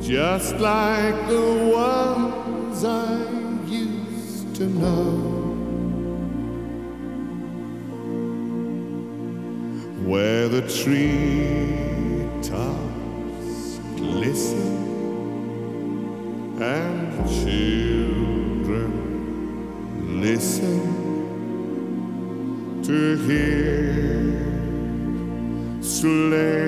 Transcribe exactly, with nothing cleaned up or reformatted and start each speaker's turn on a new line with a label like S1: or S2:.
S1: just like the ones I used to know, where the treetops glisten and the children listen to hear sleigh